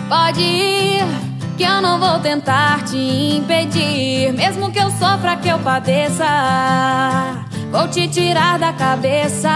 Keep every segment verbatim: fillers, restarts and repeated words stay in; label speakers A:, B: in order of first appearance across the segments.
A: Pode ir, que eu não vou tentar te impedir. Mesmo que eu sofra, que eu padeça, vou te tirar da cabeça.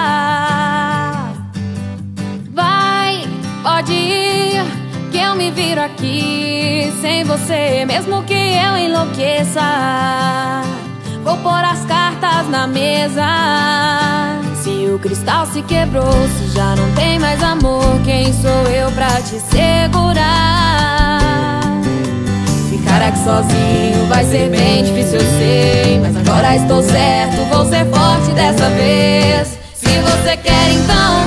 A: Vai, pode ir, que eu me viro aqui sem você. Mesmo que eu enlouqueça, vou pôr as cartas na mesa. Se o cristal se quebrou, se já não tem mais amor, quem sou eu pra te segurar? Ficar aqui sozinho vai ser bem difícil, eu sei, mas agora estou certo, vou ser forte dessa vez. Se você quer, então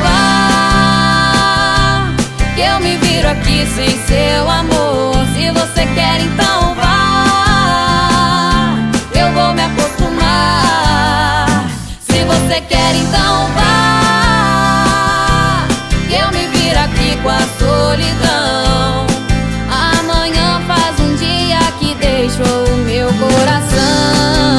A: vá, que eu me viro aqui sem seu amor. Se você quer, então vá, eu vou me acostumar. Se você quer, então vá, que eu me viro aqui com a solidão. Amanhã faz um dia que deixou o meu coração.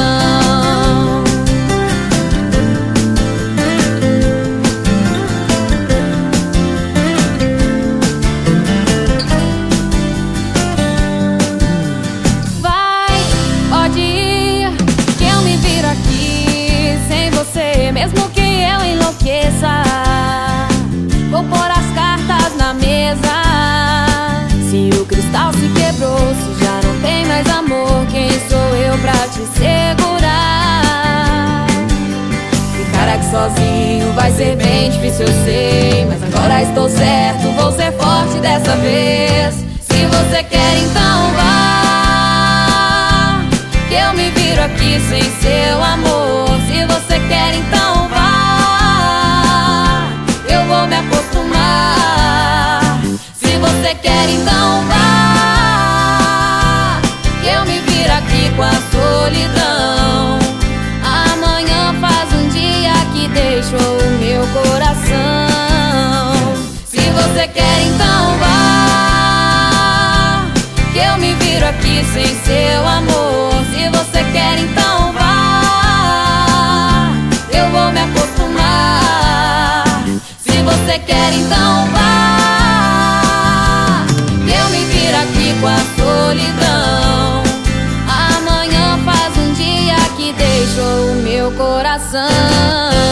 A: Vai, pode ir, que eu me viro aqui sem você. Mesmo que eu enlouqueça, vou pôr as cartas na mesa. Se o cristal se quebrou, se já não tem mais amor, quem sou eu pra te segurar? Ficar aqui sozinho vai ser bem difícil, eu sei, mas agora estou certo, vou ser forte dessa vez. Se você quer, então vá, que eu me viro aqui sem seu amor. Se você quer, então vá, eu vou me acostumar. Se você quer, então vá, que eu me viro aqui com a solidão. Amanhã faz um dia que deixou o meu coração. Se você quer, então vá, que eu me viro aqui sem seu amor. Se você quer, então vá, eu vou me acostumar. Se você quer, então vá, que eu me viro aqui com a solidão. Amanhã faz um dia que deixou o meu coração.